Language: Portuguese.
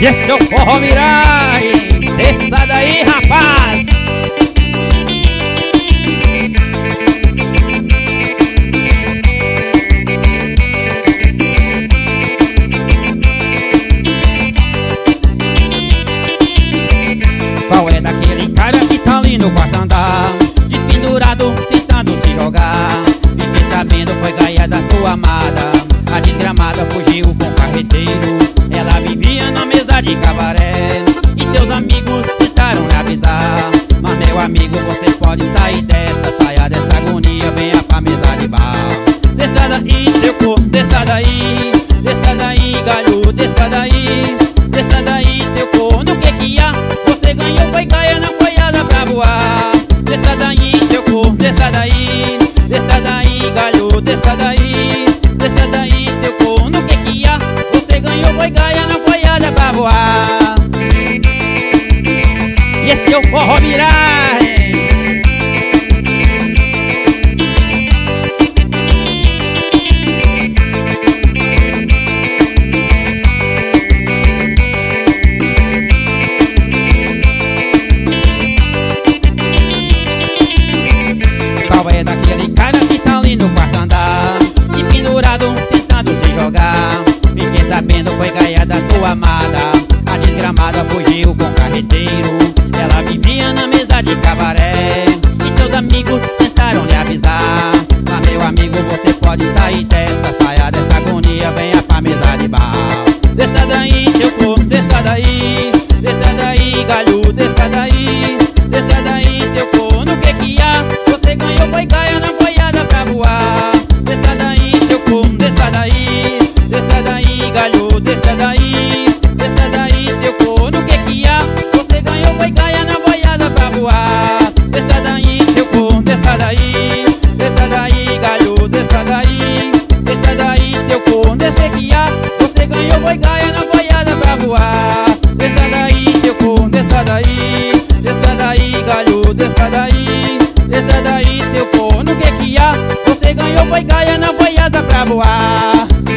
esse é o forró Mirai. Desça daí, rapaz. Qual é daquele cara que tá ali no quarto andar, despendurado, tentando se jogar? Fiquei sabendo, foi gaia da sua amada. A desgramada fugiu com o carreteiro. Ela vivia na mesa de cabaré e seus amigos tentaram lhe avisar. Mas meu amigo, você pode sair dessa, saia dessa agonia, venha pra mesa de bar. Desça daí, seu corpo, desça daí, galho, desça daí, seu corno, que há? Você ganhou, foi gaia, não foi asa pra voar. Desça daí, seu corpo, desça daí, galho, desça daí, seu corno, que há? Você ganhou, foi gaia, não foi asa pra voar. E esse é o forró Mirai. Qual é daquele cara que tá ali no quarto andar, pendurado, tentando se jogar? Fiquei sabendo, foi gaia da sua amada. A desgramada fugiu com o carreteiro. Ela vivia na mesa de cabaré e seus amigos tentaram lhe avisar. Mas meu amigo, você pode sair dessa, saia dessa agonia, venha pra mesa de bar. Desça daí, seu corpo, desça daí, galho, desça daí, seu corno, que há? Você ganhou, foi gaia, não foi asa pra voar. Desça daí, seu corpo, desça daí, galho, desça daí, seu corno, que há? Você ganhou, foi gaia, não foi asa pra voar. Desça daí, seu corpo, desça daí, galho, desça daí, seu corno, que há? Você ganhou, foi gaia, não foi asa pra voar. Desça daí, seu corpo, desça daí, galho, desça daí, seu corno, que há? Você ganhou, foi gaia, não foi asa pra voar.